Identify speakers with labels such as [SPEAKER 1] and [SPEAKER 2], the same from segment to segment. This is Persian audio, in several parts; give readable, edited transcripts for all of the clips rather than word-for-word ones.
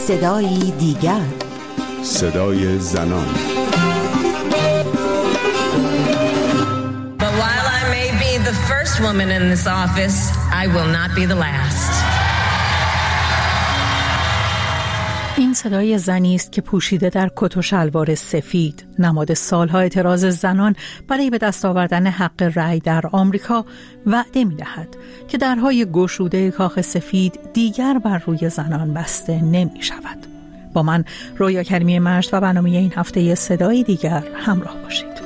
[SPEAKER 1] صدایی دیگر،
[SPEAKER 2] صدای زنان.
[SPEAKER 3] But while I may be the first woman in this office, I will not be the last.
[SPEAKER 4] این صدای زنی است که پوشیده در کت و شلوار سفید، نماد سالها اعتراض زنان برای به دست آوردن حق رأی در آمریکا، وعده می‌دهد که درهای گشوده کاخ سفید دیگر بر روی زنان بسته نمی‌شود. با من رویا کریمی مجد و برنامه این هفته صدای دیگر همراه باشید.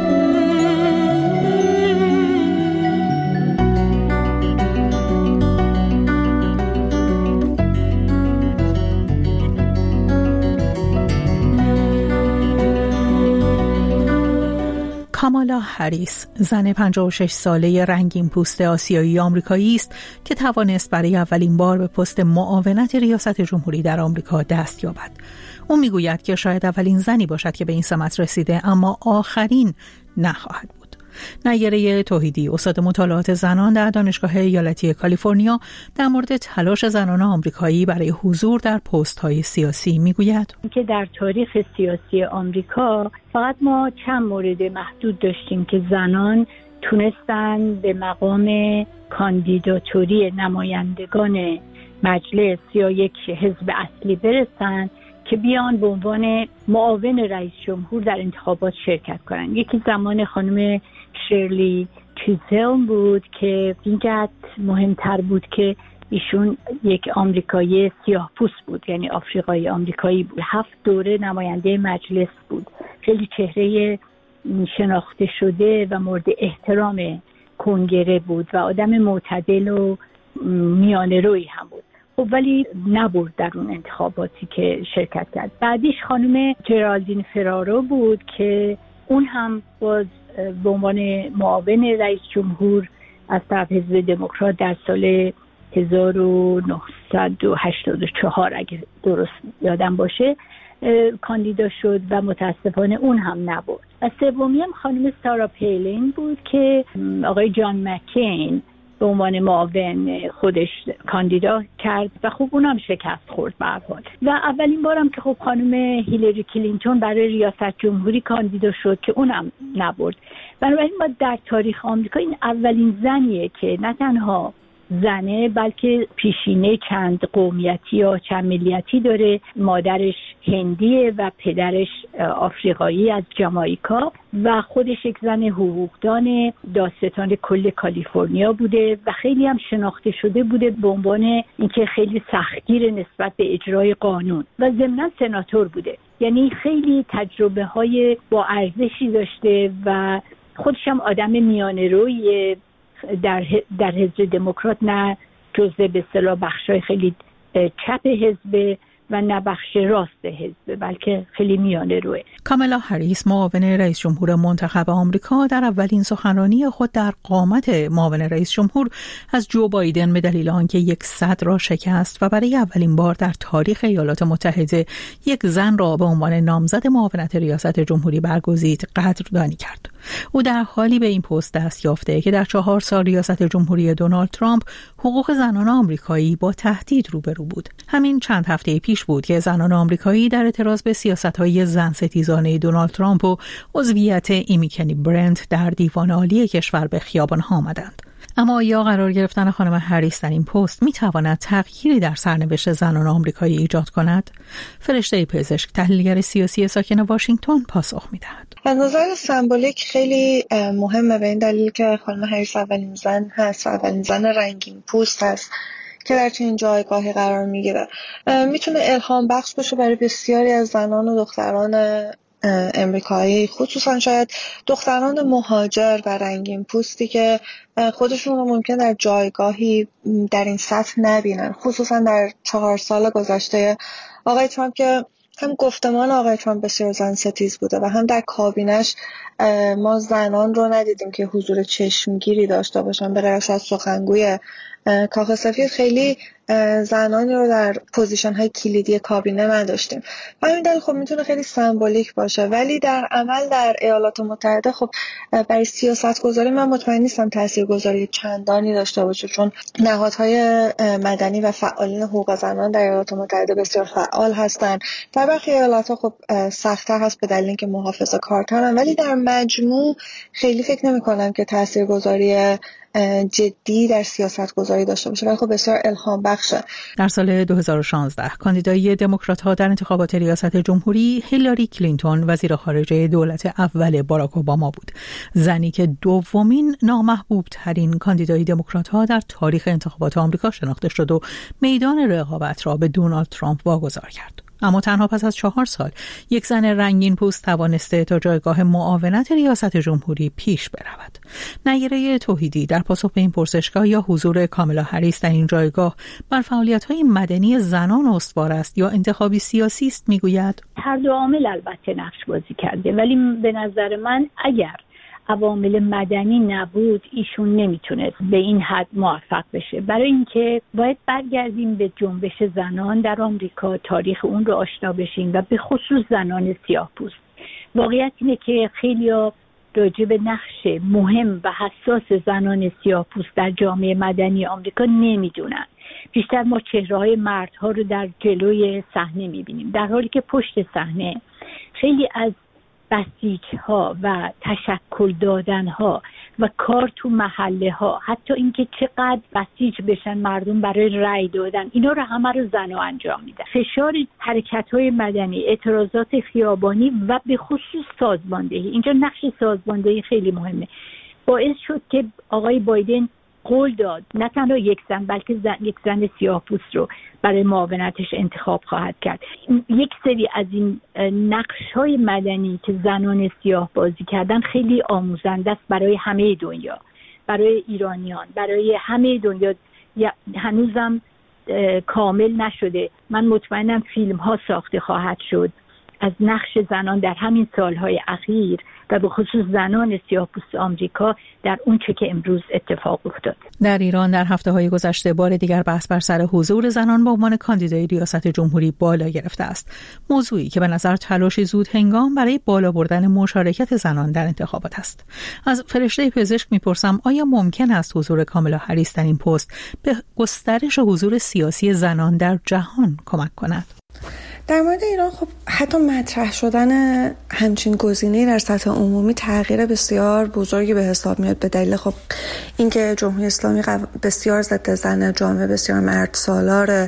[SPEAKER 4] کامالا هریس، زن 56 ساله رنگین پوست آسیایی آمریکایی است که توانست برای اولین بار به پست معاونت ریاست جمهوری در آمریکا دست یابد. او میگوید که شاید اولین زنی باشد که به این سمت رسیده، اما آخرین نخواهد بود. نیره توحیدی، استاد مطالعات زنان در دانشگاه ایالتی کالیفرنیا، در مورد تلاش زنان آمریکایی برای حضور در پست‌های سیاسی میگوید
[SPEAKER 5] که در تاریخ سیاسی آمریکا فقط ما چند مورد محدود داشتیم که زنان تونستن به مقام کاندیداتوری نمایندگان مجلس یا یک حزب اصلی برسن که بیان به عنوان معاون رئیس جمهور در انتخابات شرکت کنن. یکی زمان خانم شرلی چیزلم بود که اینقدر مهمتر بود که ایشون یک آمریکایی سیاه‌پوست بود، یعنی آفریقایی آمریکایی بود. 7 دوره نماینده مجلس بود. خیلی چهره شناخته شده و مورد احترام کنگره بود و آدم معتدل و میانه روی هم بود. خب ولی نبرد در اون انتخاباتی که شرکت کرد. بعدیش خانم جرالدین فرارو بود که اون هم باز به عنوان معاون رئیس جمهور از طرف حزب دموکرات در سال 1984 اگه درست یادم باشه کاندیدا شد و متاسفانه اون هم نبرد. و سومی هم خانم سارا پیلین بود که آقای جان مکین به عنوان معاون خودش کاندیدا کرد و خب اونم شکست خورد به هر حال. و اولین بارم که خب خانم هیلاری کلینتون برای ریاست جمهوری کاندیدا شد که اونم نبرد. بنابراین ما در تاریخ آمریکا این اولین زنیه که نه تنها زنه بلکه پیشینه چند قومیتی یا چند ملیتی داره. مادرش هندیه و پدرش آفریقایی از جامائیکا و خودش یک زن حقوقدان دادستان کل کالیفرنیا بوده و خیلی هم شناخته شده بوده به عنوان اینکه خیلی سختگیر نسبت به اجرای قانون و ضمناً سناتور بوده. یعنی خیلی تجربه های با ارزشی داشته و خودش هم آدم میانه روی در حزب دموکرات، نه جزء به اصطلاح بخشای خیلی چپ حزب و نه بخش راست حزب، بلکه خیلی میانه روه.
[SPEAKER 4] کامالا هریس، معاون رئیس جمهور منتخب آمریکا، در اولین سخنرانی خود در قامت معاون رئیس جمهور از جو بایدن به دلیل آنکه یک صد را شکست و برای اولین بار در تاریخ ایالات متحده یک زن را به عنوان نامزد معاونت ریاست جمهوری برگزید قدردانی کرد. او در حالی به این پست دست یافته که در 4 سال ریاست جمهوری دونالد ترامپ حقوق زنان آمریکایی با تهدید روبرو بود. همین چند هفته پیش بود که زنان آمریکایی در اعتراض به سیاست‌های زن ستیزانه دونالد ترامپ و عضویت ایمی کنی برنت در دیوان عالی کشور به خیابان‌ها آمدند. اما آیا قرار گرفتن خانم هریس در این پست می‌تواند تغییری در سرنوشت زنان آمریکایی ایجاد کند؟ فرشته پزشک، تحلیلگر سیاسی ساکن واشنگتن، پاسخ می‌دهد.
[SPEAKER 6] از نظر سمبولیک خیلی مهمه به این دلیل که خانم هریس اولین زن هست و اولین زن رنگین پوست هست که در چنین جایگاهی قرار میگیره. میتونه الهام بخش باشه برای بسیاری از زنان و دختران امریکایی، خصوصا شاید دختران مهاجر و رنگین پوستی که خودشون رو ممکن در جایگاهی در این سطح نبینن، خصوصا در 4 سال گذشته آقای ترامپ که هم گفتمان آقای ترامپ بسیار زن ستیز بوده و هم در کابینش ما زنان رو ندیدیم که حضور چشمگیری داشته باشن به غیر از سخنگوی کاخ سفید خیلی زنانی رو در پوزیشن های کلیدی کابینه نداشتیم. همین دلیل خب میتونه خیلی سمبولیک باشه، ولی در عمل در ایالات متحده خب برای سیاست گذاری من مطمئن نیستم تاثیرگذاری چندانی داشته باشه، چون نهادهای مدنی و فعالین حقوق زنان در ایالات متحده بسیار فعال هستند. در برخی ایالت‌ها خب سخت‌تر هست به دلیل اینکه محافظه‌کارترن، ولی در مجموع خیلی فکر نمی‌کنم که تاثیرگذاری جدی در سیاست گذاری داشته باشه، ولی خب بسیار الهام بخشه.
[SPEAKER 4] در سال 2016 کاندیدای دموکرات‌ها در انتخابات ریاست جمهوری هیلاری کلینتون وزیر خارجه دولت اول باراک اوباما بود، زنی که دومین نامحبوب ترین کاندیدای دموکرات‌ها در تاریخ انتخابات آمریکا شناخته شد و میدان رقابت را به دونالد ترامپ واگذار کرد. اما تنها پس از 4 سال یک زن رنگین پوست توانسته تا جایگاه معاونت ریاست جمهوری پیش برود. نیره توحیدی در پاسخ به این پرسشگاه یا حضور کامالا هریس در این جایگاه بر فعالیت‌های مدنی زنان استوار است یا انتخابی سیاسی است میگوید
[SPEAKER 5] هر دو عامل البته نقش بازی کرده، ولی به نظر من اگر عوامل مدنی نبود ایشون نمیتونست به این حد موفق بشه. برای اینکه باید برگردیم به جنبش زنان در آمریکا، تاریخ اون رو آشنا بشیم و به خصوص زنان سیاه‌پوست. واقعیت اینه که خیلی‌ها راجع به نقش مهم و حساس زنان سیاه‌پوست در جامعه مدنی آمریکا نمیدونن. بیشتر ما چهره‌های مردها رو در جلوی صحنه می‌بینیم، در حالی که پشت صحنه خیلی از بسیج‌ها و تشکل دادن‌ها و کار تو محله‌ها، حتی اینکه چقدر بسیج بشن مردم برای رأی دادن، اینا رو همه رو زن‌ها انجام میدن. فشار حرکت‌های مدنی، اعتراضات خیابانی و به خصوص سازماندهی، اینجا نقش سازماندهی خیلی مهمه، باعث شد که آقای بایدن قول داد نه تنها یک زن بلکه یک زن سیاه‌پوست رو برای معاونتش انتخاب خواهد کرد. یک سری از این نقش‌های مدنی که زنان سیاه بازی کردن خیلی آموزنده است برای همه دنیا، برای ایرانیان، برای همه دنیا. هنوزم کامل نشده. من مطمئنم فیلم‌ها ساخته خواهد شد از نقش زنان در همین سالهای اخیر و به خصوص زنان سیاه‌پوست آمریکا در اون چه که امروز اتفاق افتاد.
[SPEAKER 4] در ایران در هفته‌های گذشته بار دیگر بحث بر سر حضور زنان به عنوان کاندیدای ریاست جمهوری بالا گرفته است. موضوعی که به نظر تلاشی زود هنگام برای بالا بردن مشارکت زنان در انتخابات است. از فرشته پزشک میپرسم آیا ممکن است حضور کامالا هریس در این پست به گسترش حضور سیاسی زنان در جهان کمک کند؟
[SPEAKER 6] در مورد ایران خب حتی مطرح شدن همچین گزینه‌ای در سطح عمومی تغییر بسیار بزرگی به حساب میاد، به دلیل خب اینکه جمهوری اسلامی بسیار ضد زن، جامعه بسیار مرد سالاره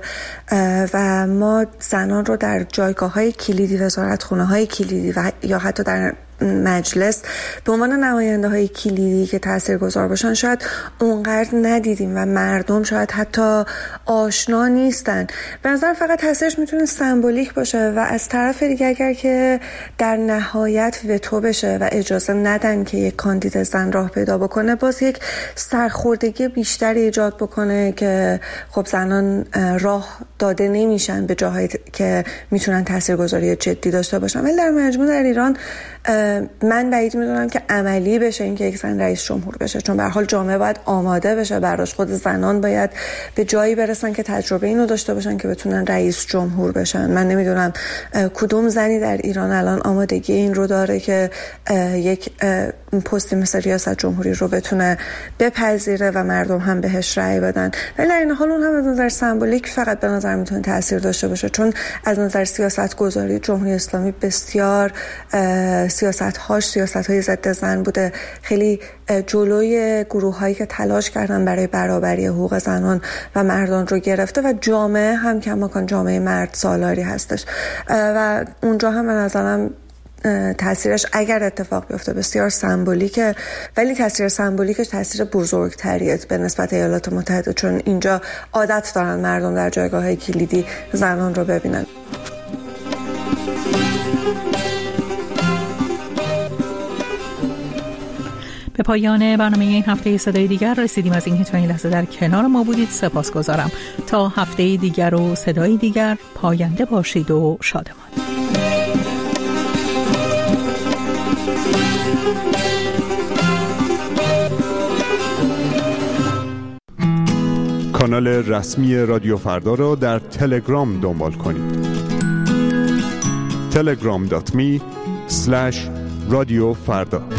[SPEAKER 6] و ما زنان رو در جایگاه‌های کلیدی، وزارتخونه‌های کلیدی و یا حتی در مجلس به عنوان نماینده های کلیدی که تاثیرگذار باشن شاید اونقدر ندیدیم و مردم شاید حتی آشنا نیستن. به نظر فقط تاثیرش میتونه سمبولیک باشه و از طرف دیگه اگر که در نهایت وتو بشه و اجازه ندن که یک کاندید زن راه پیدا بکنه، باز یک سرخوردگی بیشتری ایجاد بکنه که خب زنان راه داده نمیشن به جاهایی که میتونن تاثیرگذاری جدی داشته باشن. ولی در مجموع در ایران من بعید میدونم که عملی بشه اینکه یک زن رئیس جمهور بشه، چون به هر حال جامعه باید آماده بشه براش. خود زنان باید به جایی برسن که تجربه اینو داشته باشن که بتونن رئیس جمهور بشن. من نمیدونم کدوم زنی در ایران الان آمادگی این رو داره که یک پستی مثل ریاست جمهوری رو بتونه بپذیره و مردم هم بهش رأی بدن. ولی در این حال اون هم از نظر سمبولیک فقط به نظر میتونه تاثیر داشته باشه، چون از نظر سیاست گذاری جمهوری اسلامی بسیار سیاست‌های ضد زن بوده. خیلی جلوی گروه‌هایی که تلاش کردن برای برابری حقوق زنان و مردان رو گرفته و جامعه هم کماکان جامعه مرد سالاری هستش و اونجا هم به نظرم تاثیرش اگر اتفاق بیفته بسیار سمبولیکه، ولی تاثیر سمبولیکش تاثیر بزرگتریه به نسبت ایالات متحده، چون اینجا عادت دارن مردم در جایگاه‌های کلیدی زنان رو ببینن.
[SPEAKER 4] به پایان برنامه این هفته صدای دیگر رسیدیم. از اینکه تا این لحظه در کنار ما بودید سپاسگزارم. تا هفته دیگر و صدای دیگر پاینده باشید و شادمان.
[SPEAKER 2] کانال رسمی رادیو فردا را در تلگرام دنبال کنید. telegram.me/رادیو فردا